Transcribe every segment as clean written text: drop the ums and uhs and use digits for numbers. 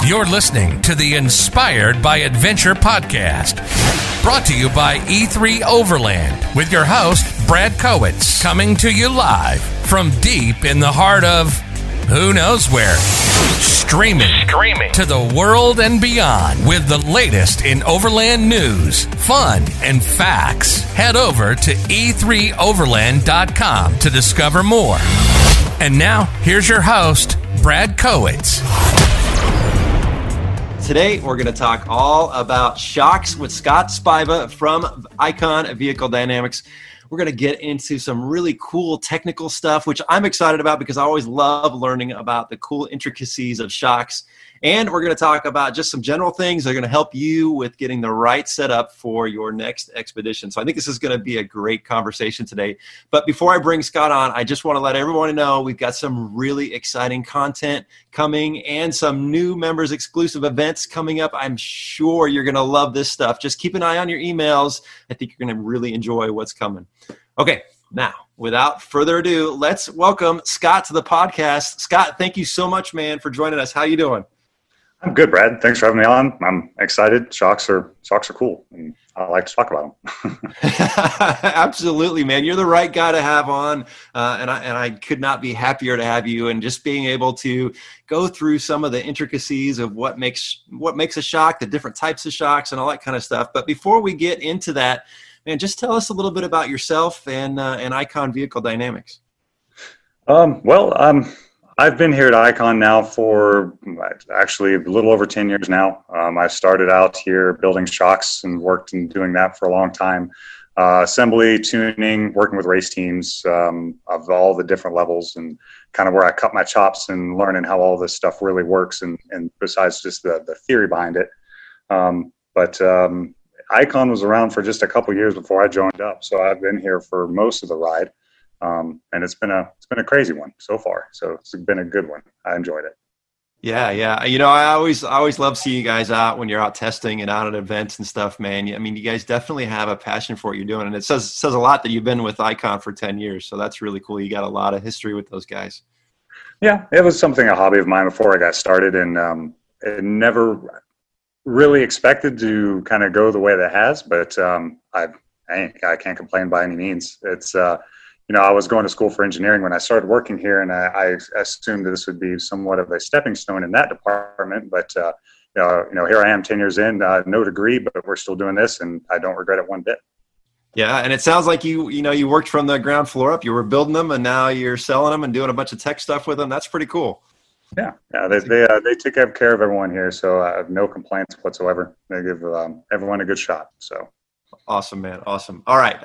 You're listening to the Inspired by Adventure podcast, brought to you by E3 Overland, with your host, Brad Kowitz, coming to you live from deep in the heart of who knows where. Streaming to the world and beyond with the latest in overland news, fun, and facts. Head over to e3overland.com to discover more. And now, here's your host, Brad Kowitz. Today, we're going to talk all about shocks with Scott Spiva from Icon Vehicle Dynamics. We're going to get into some really cool technical stuff, which I'm excited about because I always love learning about the cool intricacies of shocks. And we're going to talk about just some general things that are going to help you with getting the right setup for your next expedition. So I think this is going to be a great conversation today. But before I bring Scott on, I just want to let everyone know we've got some really exciting content coming and some new members exclusive events coming up. I'm sure you're going to love this stuff. Just keep an eye on your emails. I think you're going to really enjoy what's coming. Okay, now, without further ado, let's welcome Scott to the podcast. Scott, thank you so much, man, for joining us. How you doing? I'm good, Brad. Thanks for having me on. I'm excited. Shocks are cool, and I like to talk about them. Absolutely, man. You're the right guy to have on, and I could not be happier to have you. And just being able to go through some of the intricacies of what makes a shock, the different types of shocks, and all that kind of stuff. But before we get into that, man, just tell us a little bit about yourself and Icon Vehicle Dynamics. I've been here at Icon now for actually a little over 10 years now. I started out here building shocks and worked in doing that for a long time. Assembly, tuning, working with race teams of all the different levels, and kind of where I cut my chops and learning how all this stuff really works, and besides just the theory behind it. Icon was around for just a couple years before I joined up, so I've been here for most of the ride. And it's been a crazy one so far. So it's been a good one. I enjoyed it. Yeah. You know, I always love seeing you guys out when you're out testing and out at events and stuff, man. I mean, you guys definitely have a passion for what you're doing, and it says a lot that you've been with Icon for 10 years. So that's really cool. You got a lot of history with those guys. Yeah, it was a hobby of mine before I got started, and it never really expected to kind of go the way that it has, but I can't complain by any means. It's I was going to school for engineering when I started working here, and I assumed that this would be somewhat of a stepping stone in that department. But here I am 10 years in, no degree, but we're still doing this, and I don't regret it one bit. Yeah, and it sounds like you worked from the ground floor up. You were building them, and now you're selling them and doing a bunch of tech stuff with them. That's pretty cool. Yeah, they take care of everyone here, so I have no complaints whatsoever. They give everyone a good shot. So awesome, man, awesome. All right,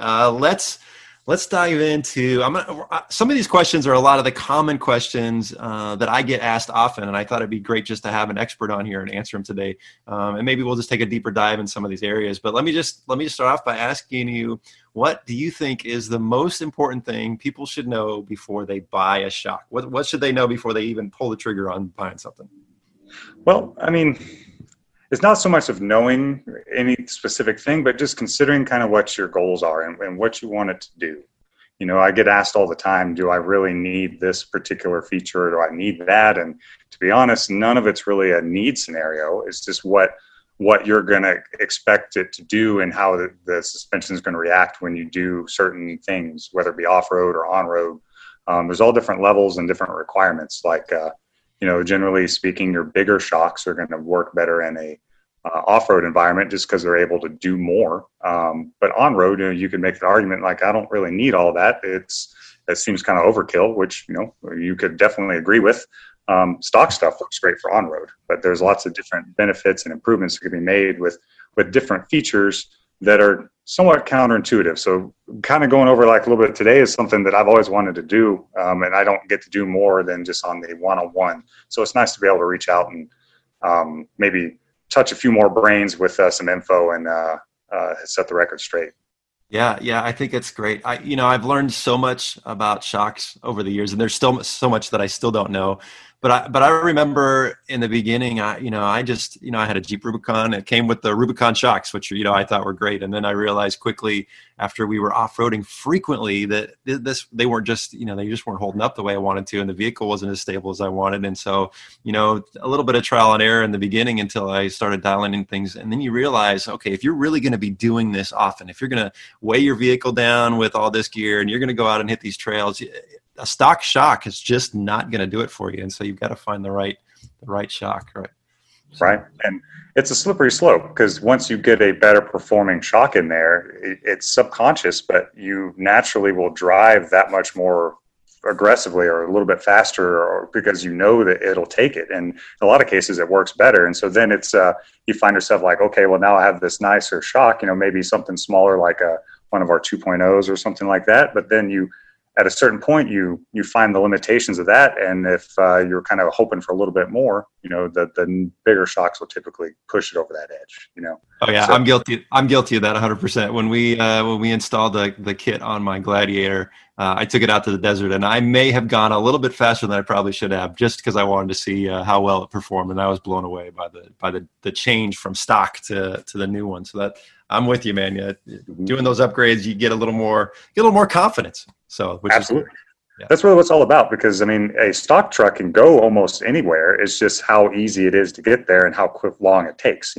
let's dive into. Some of these questions are a lot of the common questions that I get asked often, and I thought it'd be great just to have an expert on here and answer them today. And maybe we'll just take a deeper dive in some of these areas. But let me just start off by asking you, what do you think is the most important thing people should know before they buy a shock? What should they know before they even pull the trigger on buying something? Well, I mean, it's not so much of knowing any specific thing, but just considering kind of what your goals are and what you want it to do. You know, I get asked all the time, do I really need this particular feature, or do I need that? And to be honest, none of it's really a need scenario. It's just what you're going to expect it to do and how the suspension is going to react when you do certain things, whether it be off-road or on-road. There's all different levels and different requirements. Like, generally speaking, your bigger shocks are going to work better in a off-road environment just because they're able to do more. But on-road, you can make the argument like, I don't really need all that. It seems kind of overkill, which, you could definitely agree with. Stock stuff looks great for on-road, but there's lots of different benefits and improvements that can be made with different features that are somewhat counterintuitive. So kind of going over like a little bit today is something that I've always wanted to do, and I don't get to do more than just on the one-on-one. So it's nice to be able to reach out and maybe touch a few more brains with some info and set the record straight. Yeah, I think it's great. I've learned so much about shocks over the years, and there's still so much that I still don't know. but I remember in the beginning, I just, I had a Jeep Rubicon. It came with the Rubicon shocks, which, I thought were great. And then I realized quickly after we were off-roading frequently that they weren't just, they just weren't holding up the way I wanted to. And the vehicle wasn't as stable as I wanted. And so, a little bit of trial and error in the beginning until I started dialing in things. And then you realize, okay, if you're really going to be doing this often, if you're going to weigh your vehicle down with all this gear and you're going to go out and hit these trails, a stock shock is just not going to do it for you. And so you've got to find the right shock, right? Right. And it's a slippery slope because once you get a better performing shock in there, it's subconscious, but you naturally will drive that much more aggressively or a little bit faster, or because that it'll take it. And in a lot of cases it works better. And so then it's, you find yourself like, okay, well now I have this nicer shock, maybe something smaller like one of our 2.0s or something like that. But then at a certain point, you find the limitations of that, and if you're kind of hoping for a little bit more, the bigger shocks will typically push it over that edge. Oh yeah, so, I'm guilty of that 100%. When we installed the kit on my Gladiator, I took it out to the desert, and I may have gone a little bit faster than I probably should have, just because I wanted to see how well it performed, and I was blown away by the change from stock to the new one. So that I'm with you, man. Yeah, doing those upgrades, you get a little more confidence. So absolutely. That's really what it's all about, because a stock truck can go almost anywhere. It's just how easy it is to get there and how long it takes.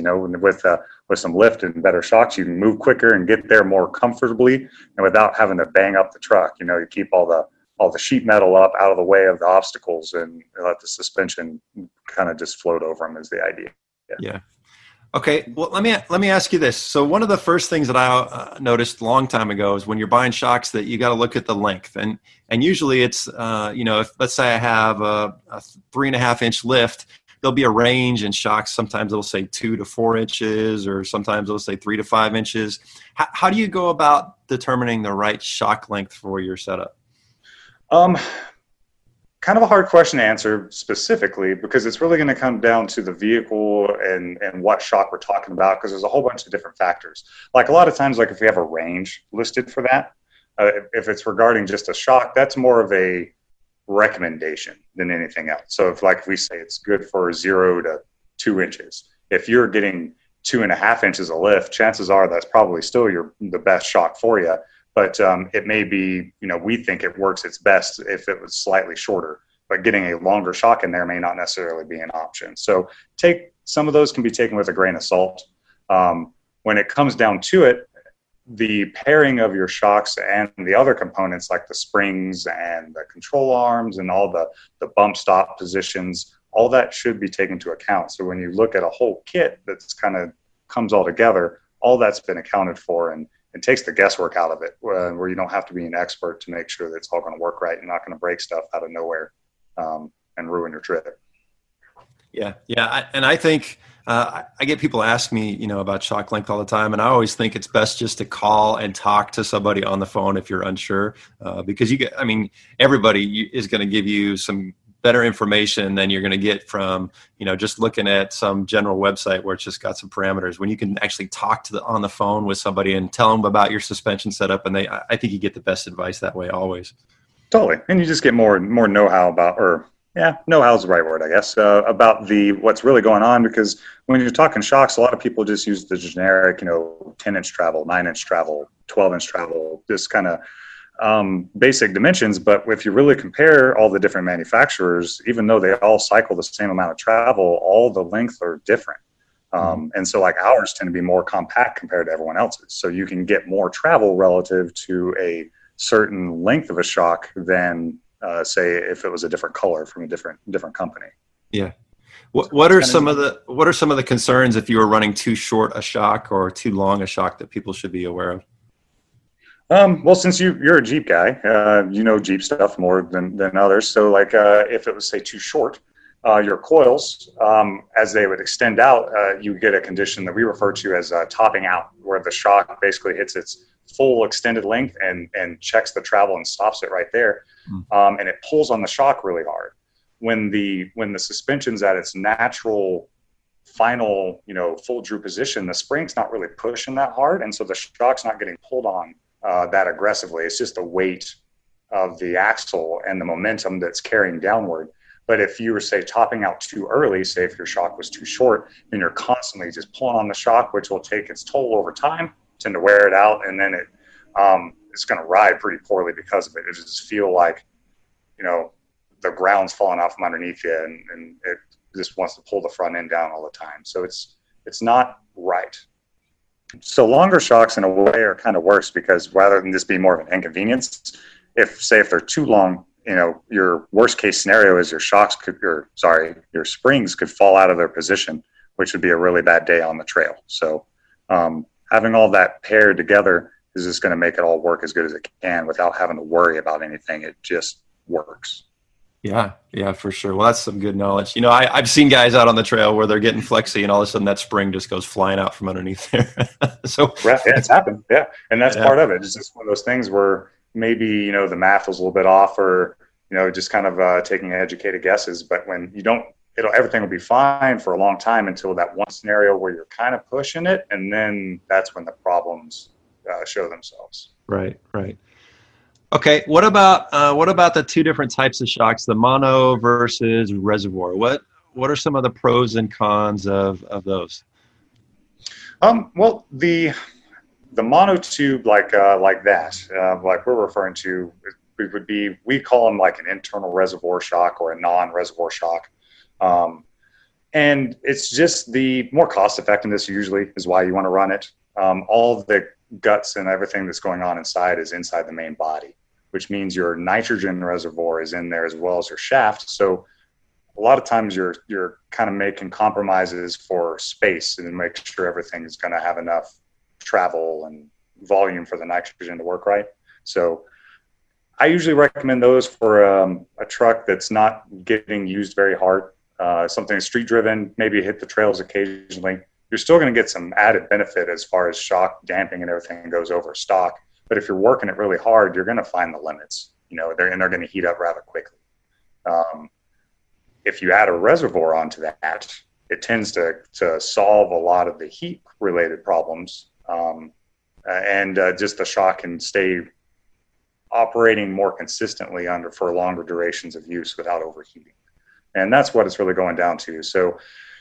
With some lift and better shocks, you can move quicker and get there more comfortably and without having to bang up the truck. You keep all the sheet metal up out of the way of the obstacles and let the suspension kind of just float over them is the idea. Yeah. Okay, well, let me ask you this. So one of the first things that I noticed a long time ago is when you're buying shocks that you got to look at the length, and usually it's if let's say I have a 3.5 inch lift, there'll be a range in shocks. Sometimes it'll say 2 to 4 inches, or sometimes it'll say 3 to 5 inches. How do you go about determining the right shock length for your setup? Kind of a hard question to answer specifically, because it's really going to come down to the vehicle and what shock we're talking about, because there's a whole bunch of different factors. Like a lot of times, like if we have a range listed for that, if it's regarding just a shock, that's more of a recommendation than anything else. So if we say it's good for 0 to 2 inches, if you're getting 2.5 inches of lift, chances are that's probably still the best shock for you. But it may be, we think it works its best if it was slightly shorter, but getting a longer shock in there may not necessarily be an option. So some of those can be taken with a grain of salt. When it comes down to it, the pairing of your shocks and the other components like the springs and the control arms and all the bump stop positions, all that should be taken into account. So when you look at a whole kit that's kind of comes all together, all that's been accounted for, and it takes the guesswork out of it, where you don't have to be an expert to make sure that it's all going to work right. You're not going to break stuff out of nowhere and ruin your trip. Yeah. And I think I get people ask me, about shock length all the time, and I always think it's best just to call and talk to somebody on the phone if you're unsure, because everybody is going to give you some better information than you're going to get from, just looking at some general website where it's just got some parameters. When you can actually talk on the phone with somebody and tell them about your suspension setup, and I think you get the best advice that way always. Totally. And you just get more know-how know-how is the right word, I guess, about what's really going on, because when you're talking shocks, a lot of people just use the generic, 10-inch travel, 9-inch travel, 12-inch travel, this kind of basic dimensions. But if you really compare all the different manufacturers, even though they all cycle the same amount of travel, all the lengths are different. And so ours tend to be more compact compared to everyone else's. So you can get more travel relative to a certain length of a shock than say if it was a different color from a different company. Yeah. What are some of the concerns if you were running too short a shock or too long a shock that people should be aware of? Well, since you're a Jeep guy, Jeep stuff more than others. So if it was say too short, your coils, as they would extend out, you get a condition that we refer to as topping out, where the shock basically hits its full extended length and checks the travel and stops it right there. And it pulls on the shock really hard. When the suspension's at its natural final, full droop position, the spring's not really pushing that hard. And so the shock's not getting pulled on that aggressively. It's just the weight of the axle and the momentum that's carrying downward. But if you were, say, topping out too early, say if your shock was too short, then you're constantly just pulling on the shock, which will take its toll over time, tend to wear it out, and then it's going to ride pretty poorly because of it. It just feel like, the ground's falling out from underneath you, and it just wants to pull the front end down all the time. So it's not right. So longer shocks in a way are kind of worse, because rather than this being more of an inconvenience, if they're too long, your worst case scenario is your springs could fall out of their position, which would be a really bad day on the trail. So having all that paired together is just going to make it all work as good as it can without having to worry about anything. It just works. Yeah, for sure. Well, that's some good knowledge. I've seen guys out on the trail where they're getting flexy and all of a sudden that spring just goes flying out from underneath there. So yeah, it's happened. Yeah. And that's part of it. It's just one of those things where maybe, the math was a little bit off, or, just kind of taking educated guesses. But when you don't, everything will be fine for a long time until that one scenario where you're kind of pushing it. And then that's when the problems show themselves. Right. Okay, what about the two different types of shocks, the mono versus reservoir? What are some of the pros and cons of those? Well, the monotube like that, like we're referring to, we call them like an internal reservoir shock or a non-reservoir shock. And it's just the more cost effectiveness usually is why you want to run it. All the guts and everything that's going on inside is inside the main body, which means your nitrogen reservoir is in there as well as your shaft. So a lot of times you're kind of making compromises for space and make sure everything is going to have enough travel and volume for the nitrogen to work right. So I usually recommend those for a truck that's not getting used very hard. Something street driven, maybe hit the trails occasionally. You're still going to get some added benefit as far as shock damping and everything goes over stock. But if you're working it really hard, you're going to find the limits, they're going to heat up rather quickly. If you add a reservoir onto that, it tends to solve a lot of the heat related problems. And just the shock can stay operating more consistently for longer durations of use without overheating. And that's what it's really going down to. So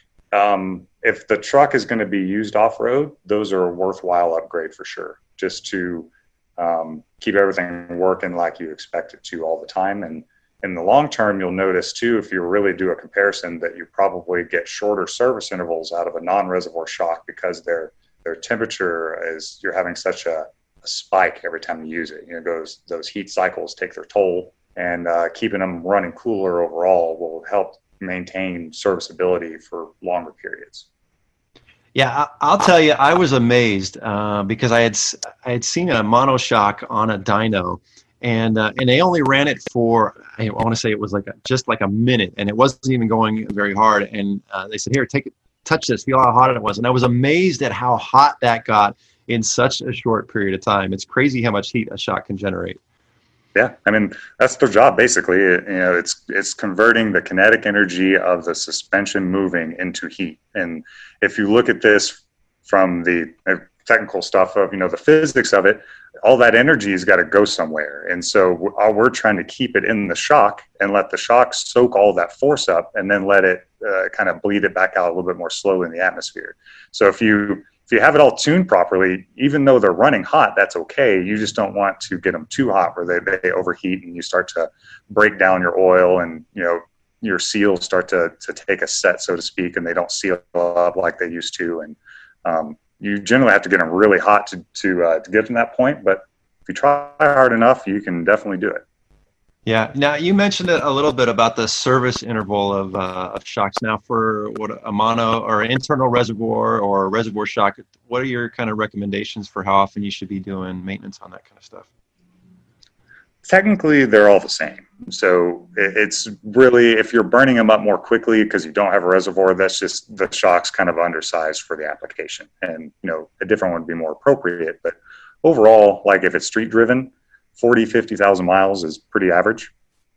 if the truck is going to be used off-road, those are a worthwhile upgrade for sure, just to keep everything working like you expect it to all the time. And in the long term, you'll notice too, if you really do a comparison, that you probably get shorter service intervals out of a non-reservoir shock, because their temperature is, you're having such a spike every time you use it. Those heat cycles take their toll, and keeping them running cooler overall will help maintain serviceability for longer periods. Yeah, I'll tell you, I was amazed because I had seen a monoshock on a dyno, and they only ran it for, I want to say it was just like a minute, and it wasn't even going very hard. And they said, "Here, touch this, feel how hot it was." And I was amazed at how hot that got in such a short period of time. It's crazy how much heat a shock can generate. Yeah, I mean, that's their job basically. It's converting the kinetic energy of the suspension moving into heat. And if you look at this from the technical stuff of, the physics of it, all that energy has got to go somewhere. And so we're trying to keep it in the shock and let the shock soak all that force up, and then let it kind of bleed it back out a little bit more slowly in the atmosphere. So if you have it all tuned properly, even though they're running hot, that's okay. You just don't want to get them too hot where they overheat and you start to break down your oil, and your seals start to take a set, so to speak, and they don't seal up like they used to. And you generally have to get them really hot to get to that point. But if you try hard enough, you can definitely do it. Yeah. Now, you mentioned a little bit about the service interval of shocks. Now, for what a mono or an internal reservoir or a reservoir shock, what are your kind of recommendations for how often you should be doing maintenance on that kind of stuff? Technically, they're all the same. So it's really, if you're burning them up more quickly because you don't have a reservoir, that's just the shock's kind of undersized for the application. And, a different one would be more appropriate. But overall, like if it's street driven, 40, 50,000 miles is pretty average.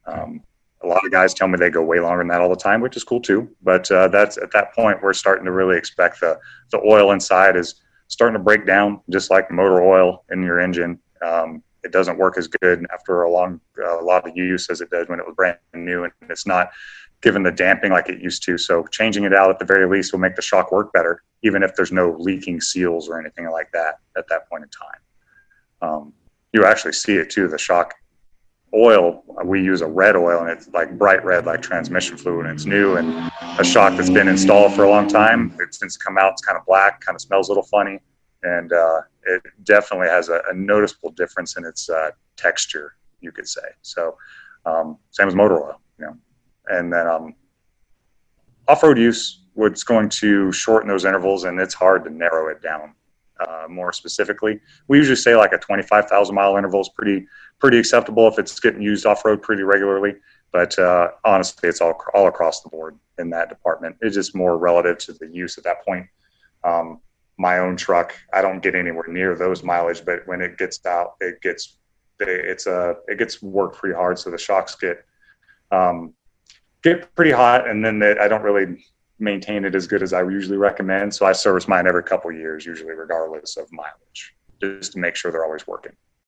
A lot of guys tell me they go way longer than that all the time, which is cool too. But that's at that point, we're starting to really expect the oil inside is starting to break down, just like motor oil in your engine. It doesn't work as good after a lot of use as it does when it was brand new, and it's not given the damping like it used to. So changing it out at the very least will make the shock work better, even if there's no leaking seals or anything like that at that point in time. You actually see it too. The shock oil, we use a red oil, and it's like bright red, like transmission fluid, and it's new. And a shock that's been installed for a long time, since it's come out, it's kind of black, kind of smells a little funny, and it definitely has a noticeable difference in its texture, you could say. So same as motor oil, you know. And then off-road use, what's going to shorten those intervals, and it's hard to narrow it down more specifically. We usually say like a 25,000 mile interval is pretty acceptable if it's getting used off-road pretty regularly. But honestly, it's all across the board in that department. It's just more relative to the use at that point. My own truck, I don't get anywhere near those mileage, but when it gets out, it gets worked pretty hard. So the shocks get pretty hot, and then I don't really maintain it as good as I usually recommend. So I service mine every couple of years, usually regardless of mileage, just to make sure they're always working.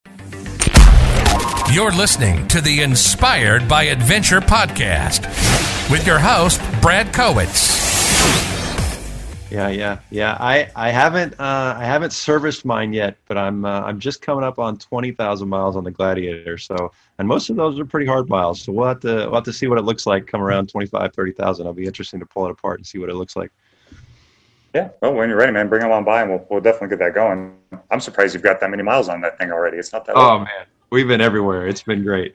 You're listening to the Inspired by Adventure podcast with your host, Brad Kowitz. Yeah. I haven't serviced mine yet, but I'm just coming up on 20,000 miles on the Gladiator. So, and most of those are pretty hard miles. So we'll have to see what it looks like come around 25, 30,000. It'll be interesting to pull it apart and see what it looks like. Yeah. Well, when you're ready, man, bring them on by, and we'll definitely get that going. I'm surprised you've got that many miles on that thing already. It's not that Oh old. Man, we've been everywhere. It's been great.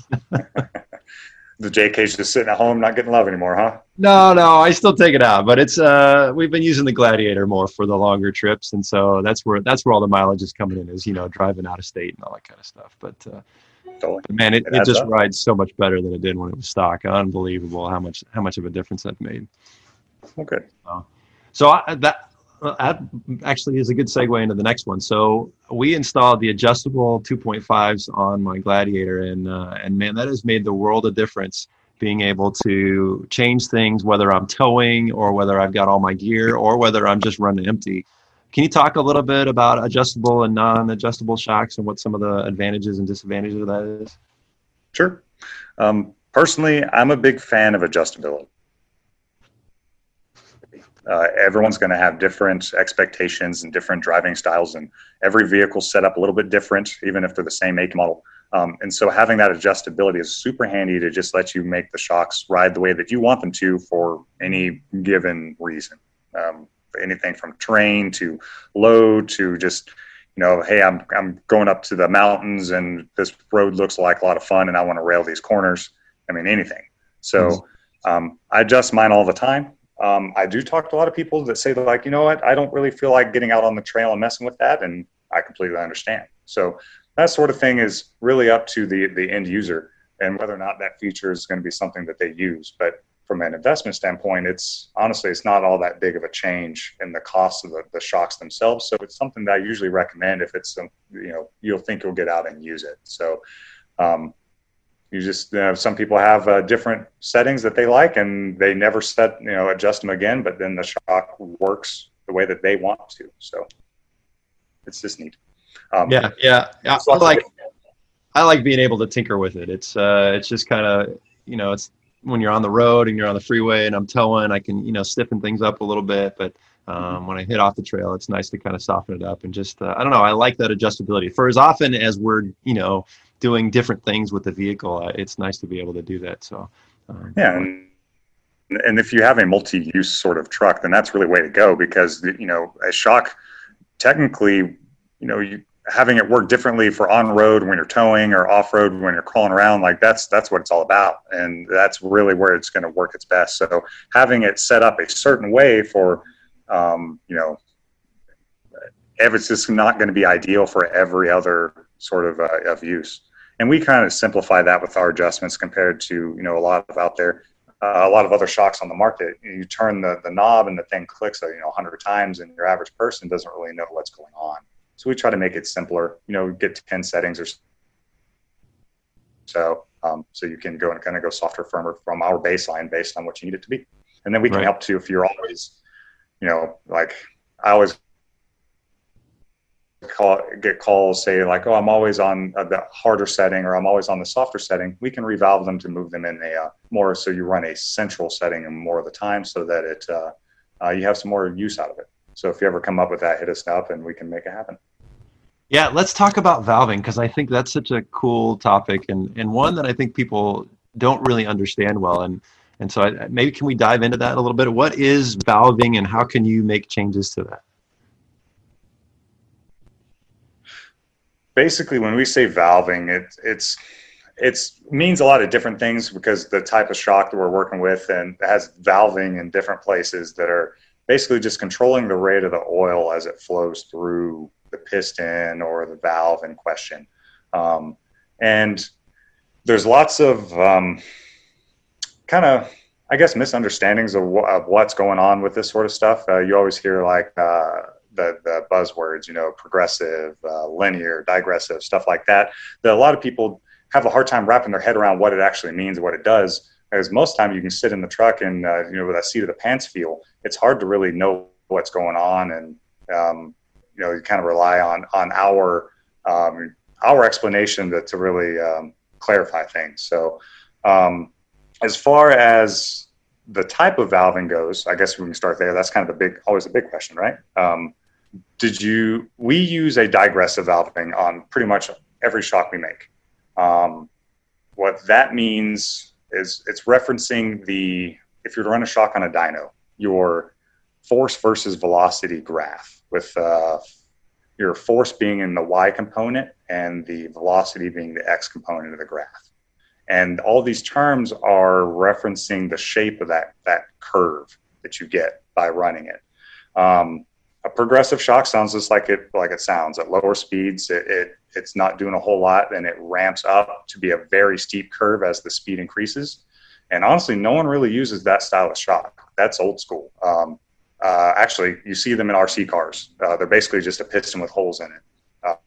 The JK's just sitting at home, not getting love anymore, huh? No, I still take it out, but it's we've been using the Gladiator more for the longer trips, and so that's where all the mileage is coming in, is, you know, driving out of state and all that kind of stuff. But Totally. man, it just rides so much better than it did when it was stock. Unbelievable how much of a difference that made. Okay. So that actually is a good segue into the next one. So we installed the adjustable 2.5s on my Gladiator, and man, that has made the world of difference, being able to change things, whether I'm towing or whether I've got all my gear or whether I'm just running empty. Can you talk a little bit about adjustable and non-adjustable shocks and what some of the advantages and disadvantages of that is? Sure. Personally, I'm a big fan of adjustability. Everyone's going to have different expectations and different driving styles, and every vehicle's set up a little bit different, even if they're the same make model. And so having that adjustability is super handy to just let you make the shocks ride the way that you want them to for any given reason. Anything from terrain to load to just, you know, hey, I'm going up to the mountains and this road looks like a lot of fun and I want to rail these corners. I mean, anything. So I adjust mine all the time. I do talk to a lot of people that say, like, you know what, I don't really feel like getting out on the trail and messing with that, and I completely understand. So that sort of thing is really up to the end user and whether or not that feature is going to be something that they use. But from an investment standpoint, it's not all that big of a change in the cost of the shocks themselves. So it's something that I usually recommend if it's, you'll think you'll get out and use it. So you just, some people have different settings that they like, and they never adjust them again, but then the shock works the way that they want to. So it's just neat. I like being able to tinker with it. It's just kind of, it's when you're on the road and you're on the freeway and I'm towing, I can, stiffen things up a little bit, but when I hit off the trail, it's nice to kind of soften it up and just, I don't know. I like that adjustability for as often as we're, doing different things with the vehicle. It's nice to be able to do that. So, and if you have a multi-use sort of truck, then that's really the way to go, because, a shock, technically, having it work differently for on-road when you're towing or off-road when you're crawling around, like that's what it's all about. And that's really where it's going to work its best. So having it set up a certain way for, if it's just not going to be ideal for every other sort of use. And we kind of simplify that with our adjustments compared to, a lot of other shocks on the market. You turn the knob and the thing clicks 100 times, and your average person doesn't really know what's going on. So we try to make it simpler, get 10 settings or so. So you can go and kind of go softer, firmer from our baseline based on what you need it to be. And then we can help too if you're always, like I always get calls say like, oh, I'm always on the harder setting or I'm always on the softer setting, we can revalve them to move them in a more, so you run a central setting and more of the time so that you have some more use out of it. So if you ever come up with that, hit us up and we can make it happen. Yeah, let's talk about valving, because I think that's such a cool topic and one that I think people don't really understand well. And so maybe can we dive into that a little bit? What is valving and how can you make changes to that? Basically, when we say valving, it means a lot of different things because the type of shock that we're working with and has valving in different places that are basically just controlling the rate of the oil as it flows through the piston or the valve in question. And there's lots of kind of, I guess, misunderstandings of what's going on with this sort of stuff. You always hear like the buzzwords, progressive, linear, digressive, stuff like that a lot of people have a hard time wrapping their head around what it actually means and what it does. Because most time you can sit in the truck and, with that seat of the pants feel, it's hard to really know what's going on. And, you kind of rely on our explanation to really clarify things. So as far as the type of valving goes, I guess we can start there. That's kind of always a big question, right? We use a digressive valving on pretty much every shock we make. What that means is it's referencing if you run a shock on a dyno, your force versus velocity graph, with your force being in the Y component and the velocity being the X component of the graph. And all these terms are referencing the shape of that curve that you get by running it. A progressive shock sounds just like it sounds. At lower speeds, it's not doing a whole lot, and it ramps up to be a very steep curve as the speed increases. And honestly, no one really uses that style of shock. That's old school. Actually, you see them in RC cars. They're basically just a piston with holes in it.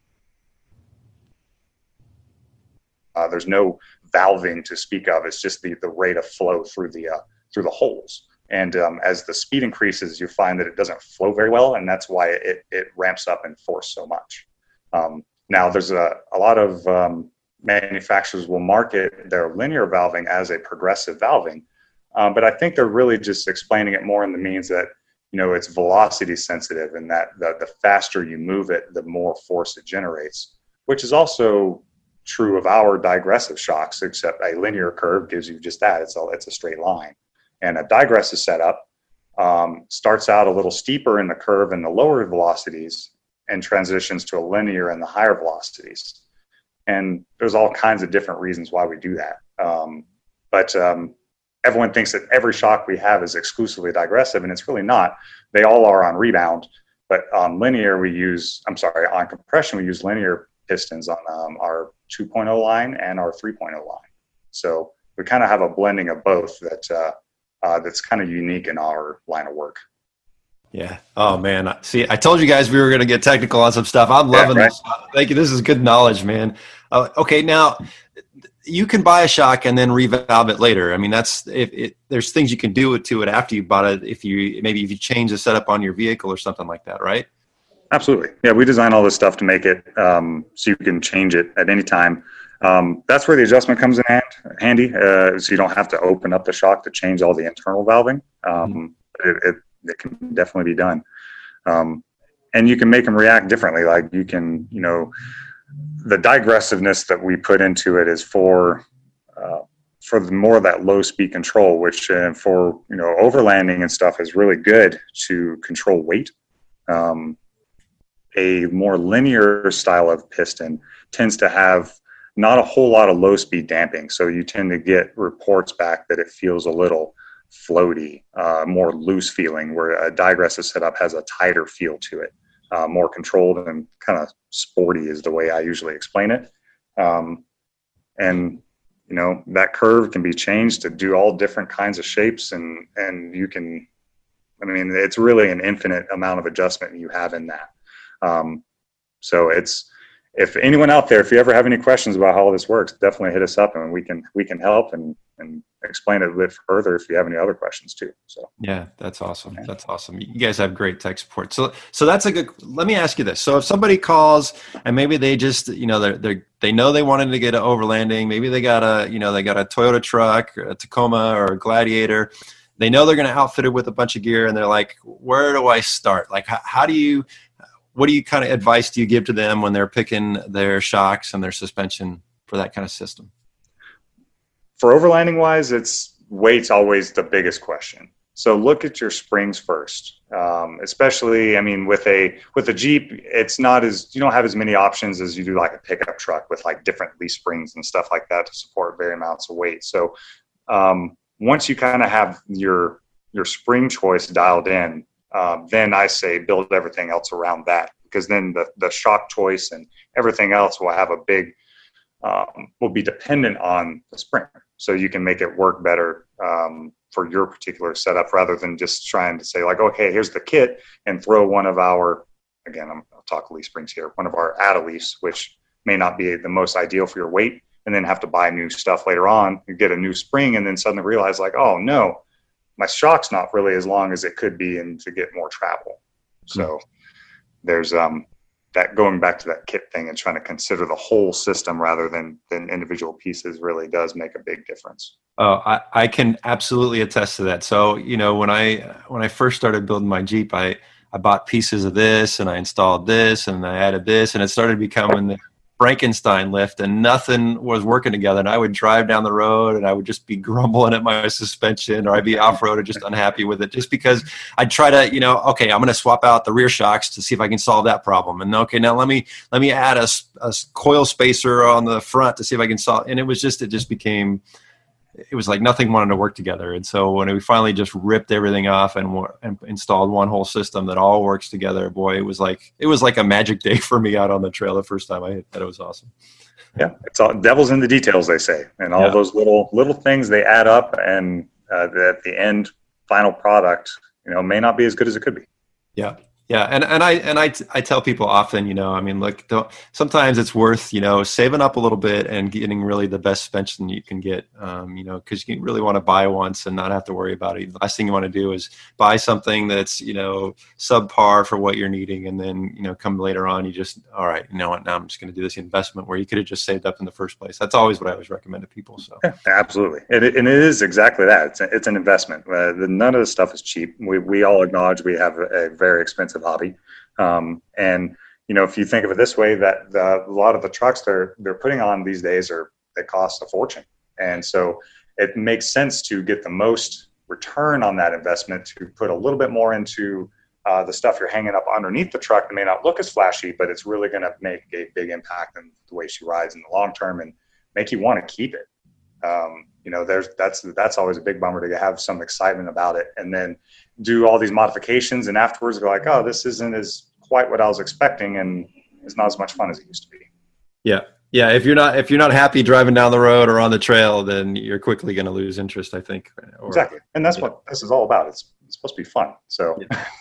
There's no valving to speak of. It's just the rate of flow through the holes. And as the speed increases, you find that it doesn't flow very well, and that's why it ramps up in force so much. Now, there's a lot of manufacturers will market their linear valving as a progressive valving, but I think they're really just explaining it more in the means that it's velocity sensitive, and that the faster you move it, the more force it generates, which is also true of our digressive shocks, except a linear curve gives you just that. It's a straight line. And a digressive setup starts out a little steeper in the curve in the lower velocities and transitions to a linear in the higher velocities. And there's all kinds of different reasons why we do that. But everyone thinks that every shock we have is exclusively digressive, and it's really not. They all are on rebound, but on compression, we use linear pistons on our 2.0 line and our 3.0 line. So we kind of have a blending of both that's kind of unique in our line of work. Yeah. Oh man. See, I told you guys we were going to get technical on some stuff. I'm loving this. Thank you. This is good knowledge, man. Okay. Now you can buy a shock and then revalve it later. I mean, there's things you can do to it after you bought it. If you change the setup on your vehicle or something like that, right? Absolutely. Yeah. We design all this stuff to make it so you can change it at any time. That's where the adjustment comes in handy. So you don't have to open up the shock to change all the internal valving. It can definitely be done. And you can make them react differently. Like you can, the digressiveness that we put into it is for more of that low speed control, which for, overlanding and stuff is really good to control weight. A more linear style of piston tends to have not a whole lot of low speed damping. So you tend to get reports back that it feels a little floaty, more loose feeling, where a digressive setup has a tighter feel to it, more controlled and kind of sporty is the way I usually explain it. And that curve can be changed to do all different kinds of shapes, and you can, it's really an infinite amount of adjustment you have in that. So if anyone out there, if you ever have any questions about how all this works, definitely hit us up, and we can help and explain it a bit further if you have any other questions too. So yeah, that's awesome. That's awesome. You guys have great tech support. So that's a good. Let me ask you this. So if somebody calls and maybe they just they know they wanted to get an overlanding, maybe they got a Toyota truck, a Tacoma or a Gladiator. They know they're going to outfit it with a bunch of gear, and they're like, where do I start? Like, what kind of advice do you give to them when they're picking their shocks and their suspension for that kind of system? For overlanding wise, weight's always the biggest question. So look at your springs first. Especially, I mean, with a Jeep, it's not you don't have as many options as you do like a pickup truck with like different leaf springs and stuff like that to support varying amounts of weight. So once you kind of have your spring choice dialed in, then I say build everything else around that, because then the shock choice and everything else will have will be dependent on the spring. So you can make it work better for your particular setup, rather than just trying to say like, okay, here's the kit, and throw one of our, again, I'll talk leaf springs here, one of our Add-A-Leafs, which may not be the most ideal for your weight, and then have to buy new stuff later on. You get a new spring and then suddenly realize like, oh no, my shock's not really as long as it could be, and to get more travel. So there's that, going back to that kit thing and trying to consider the whole system rather than individual pieces really does make a big difference. Oh, I can absolutely attest to that. So, when I first started building my Jeep, I bought pieces of this and I installed this and I added this, and it started becoming the Frankenstein lift, and nothing was working together. And I would drive down the road and I would just be grumbling at my suspension, or I'd be off-road or just unhappy with it, just because I'd try to, okay, I'm going to swap out the rear shocks to see if I can solve that problem. And okay, now let me add a coil spacer on the front to see if I can solve. And it was like nothing wanted to work together. And so when we finally just ripped everything off and installed one whole system that all works together, boy, it was like a magic day for me out on the trail the first time I hit that. It was awesome. Yeah, it's all devil's in the details, they say, and all those little things, they add up, and at the end final product, may not be as good as it could be. Yeah. Yeah, and I tell people often, look, sometimes it's worth, saving up a little bit and getting really the best suspension you can get, because you really want to buy once and not have to worry about it. The last thing you want to do is buy something that's, subpar for what you're needing, and then, come later on, you just, all right, you know what, now I'm just going to do this investment where you could have just saved up in the first place. That's always what I always recommend to people. So yeah, absolutely, and it is exactly that. It's an investment. None of this stuff is cheap. We all acknowledge we have a very expensive hobby, and if you think of it this way, that a lot of the trucks they're putting on these days they cost a fortune, and so it makes sense to get the most return on that investment, to put a little bit more into the stuff you're hanging up underneath the truck that may not look as flashy, but it's really going to make a big impact in the way she rides in the long term and make you want to keep it. That's always a big bummer, to have some excitement about it and then do all these modifications and afterwards go like, oh, this isn't as quite what I was expecting, and it's not as much fun as it used to be. Yeah. If you're not happy driving down the road or on the trail, then you're quickly going to lose interest, I think. Exactly. And that's what this is all about. It's supposed to be fun. So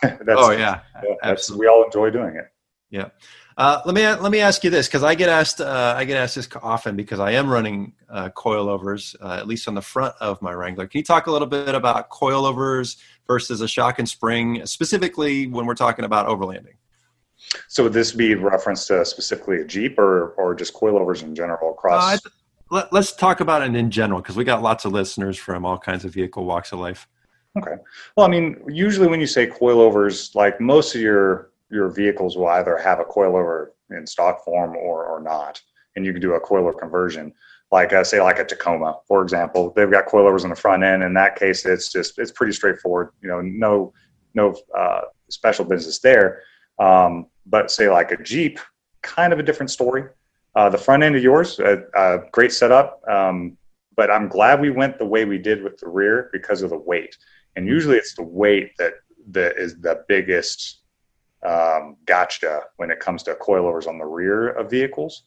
absolutely. We all enjoy doing it. Yeah. Let me ask you this, because I get asked this often, because I am running coilovers, at least on the front of my Wrangler. Can you talk a little bit about coilovers versus a shock and spring, specifically when we're talking about overlanding? So would this be reference to specifically a Jeep or just coilovers in general across? Let's talk about it in general, because we got lots of listeners from all kinds of vehicle walks of life. Okay. Well, I mean, usually when you say coilovers, like most of your vehicles will either have a coilover in stock form or not, and you can do a coilover conversion. Like I say, like a Tacoma, for example, they've got coilovers on the front end. In that case, it's pretty straightforward. No special business there. But say like a Jeep, kind of a different story. The front end of yours, great setup. But I'm glad we went the way we did with the rear because of the weight. And usually it's the weight that is the biggest gotcha when it comes to coilovers on the rear of vehicles.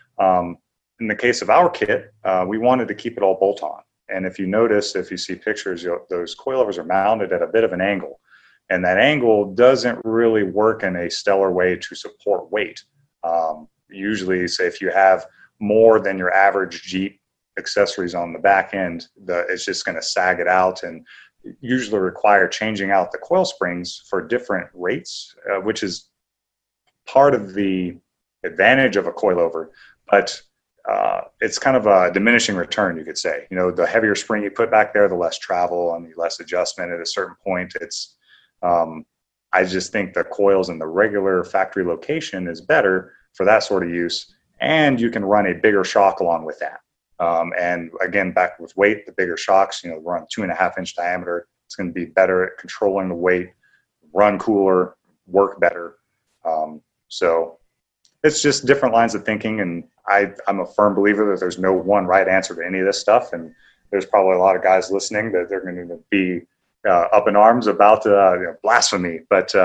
In the case of our kit, we wanted to keep it all bolt-on. And if you see pictures, those coilovers are mounted at a bit of an angle. And that angle doesn't really work in a stellar way to support weight. usually say if you have more than your average Jeep accessories on the back end, it's just going to sag it out, and usually require changing out the coil springs for different rates, which is part of the advantage of a coilover, but it's kind of a diminishing return, you could say. You know, the heavier spring you put back there, the less travel and the less adjustment. At a certain point, it's I just think the coils in the regular factory location is better for that sort of use, and you can run a bigger shock along with that. And again, back with weight, the bigger shocks, you know, run 2.5-inch diameter. It's going to be better at controlling the weight, run cooler, work better. So it's just different lines of thinking, and I'm a firm believer that there's no one right answer to any of this stuff. And there's probably a lot of guys listening that they're going to be up in arms about blasphemy. But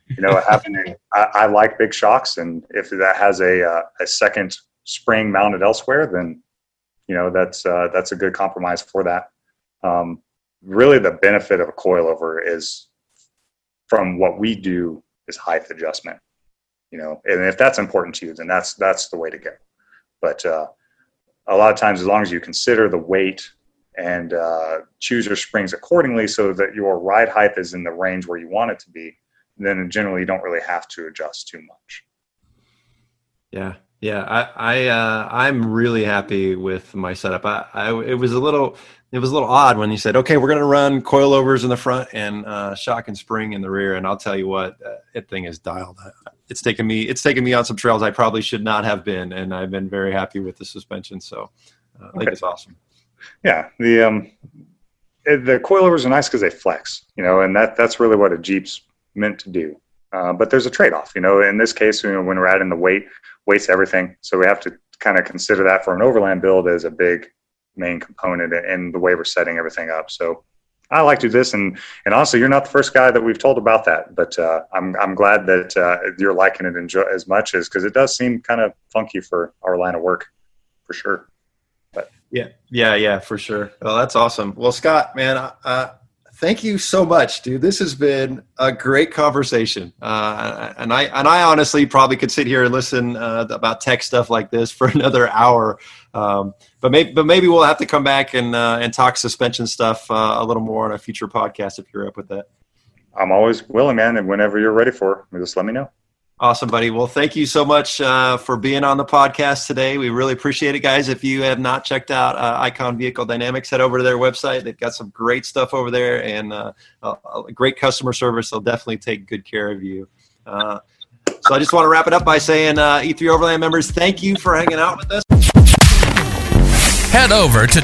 I like big shocks, and if that has a second spring mounted elsewhere, then that's a good compromise for that. Really, the benefit of a coilover is, from what we do, is height adjustment. And if that's important to you, then that's the way to go. But a lot of times, as long as you consider the weight and choose your springs accordingly so that your ride height is in the range where you want it to be, then generally you don't really have to adjust too much. Yeah. I'm really happy with my setup. It was a little odd when you said, okay, we're going to run coilovers in the front and shock and spring in the rear. And I'll tell you what, that thing is dialed. It's taken me on some trails I probably should not have been, and I've been very happy with the suspension. So I think it's awesome. Yeah, the coilovers are nice because they flex, and that's really what a Jeep's meant to do. But there's a trade-off, in this case, when we're adding the weight's everything. So we have to kind of consider that for an overland build as a big main component in the way we're setting everything up. So I like to do this, and honestly, you're not the first guy that we've told about that, but I'm glad that you're liking it as much as, because it does seem kind of funky for our line of work, for sure. But yeah, for sure. Well, that's awesome. Well, Scott, man, thank you so much, dude. This has been a great conversation, and I honestly probably could sit here and listen about tech stuff like this for another hour. But maybe we'll have to come back and talk suspension stuff a little more on a future podcast if you're up with that. I'm always willing, man, and whenever you're ready for it, just let me know. Awesome, buddy. Well, thank you so much for being on the podcast today. We really appreciate it, guys. If you have not checked out Icon Vehicle Dynamics, head over to their website. They've got some great stuff over there, and great customer service. They'll definitely take good care of you. So I just want to wrap it up by saying, E3 Overland members, thank you for hanging out with us. Head over to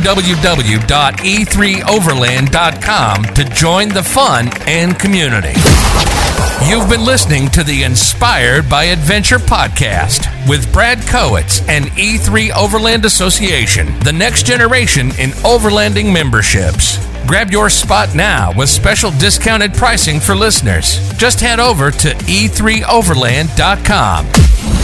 www.e3overland.com to join the fun and community. You've been listening to the Inspired by Adventure podcast with Brad Kowitz and E3 Overland Association, the next generation in overlanding memberships. Grab your spot now with special discounted pricing for listeners. Just head over to e3overland.com.